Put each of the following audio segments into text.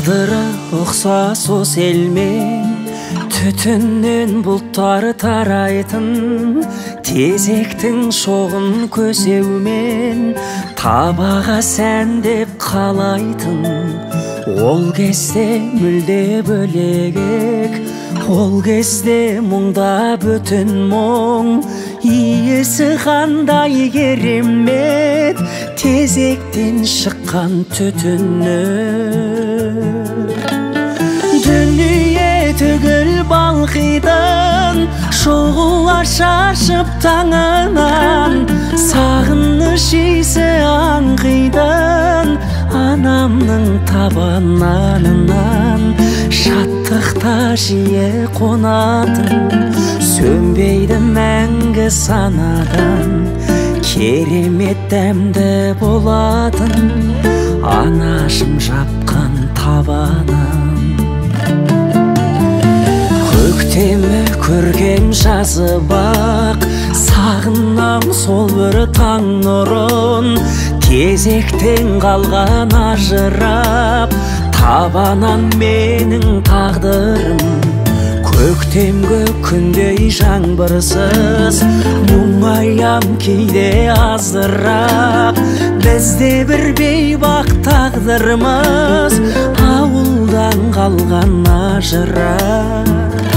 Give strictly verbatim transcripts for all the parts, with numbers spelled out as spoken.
Тағдыры ұқсас осы елмен, түтіннен бұлттары тарайтын, тезектің шоғын көсеумен табаға сәндеп қалайтын. Ол кезде мүлде бөлек, ол кезде мұңда бүтін мұң, иесі қандай керемет, тезектен шыққан түтіні. Дүние түгіл балқидың, шоғыла шашып таңынан, сағыныш иісі аңқидың, анамның табананынан. Шаттықта жиі қонатын, сөнбейді мәңгі санадан, керемет дәмді болатын, анашым жапқан табанын. Көктемі көргем жазы бақ, сағынам сол бір таң нұрын, кезектен қалған ажырап, табанан менің тағдырым. Көктемгі күндей жаңбырсыз, мұңаям кейде аздырақ, бізде бір бейбақ тағдырымыз, ауылдан қалған ажырап.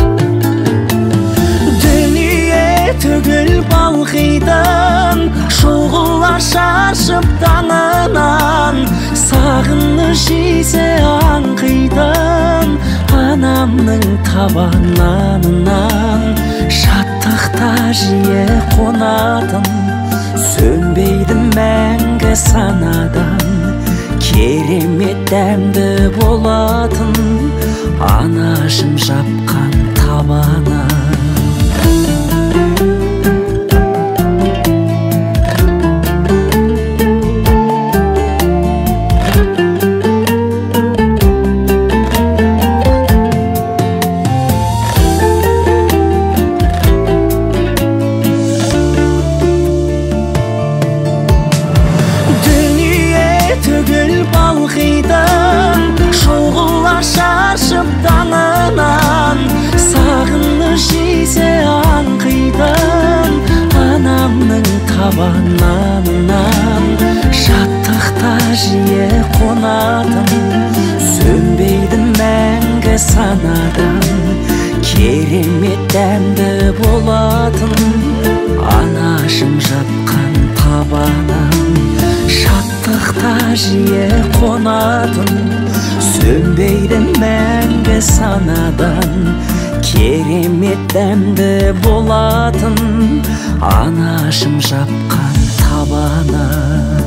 Дүние түгіл балқидың, шоғыла шашып таңынан, сағыныш иісі аңқидың, анамның табананынан. Шаттықта жиі қонатын, сөнбейді мәңгі санадан, керемет дәмді болатын, анашым жапқан табанын. Шоғыла шашып таңынан, сағыныш иісі аңқидың, анамның табананынан. Шаттықта жиі қонатын, сөнбейді мәңгі санадан, керемет дәмді болатын, анашым жапқан табанын. Шаттықта жиі қонатын, сөнбейді мәңгі санадан, керемет дәмді болатын, анашым жапқан табанын.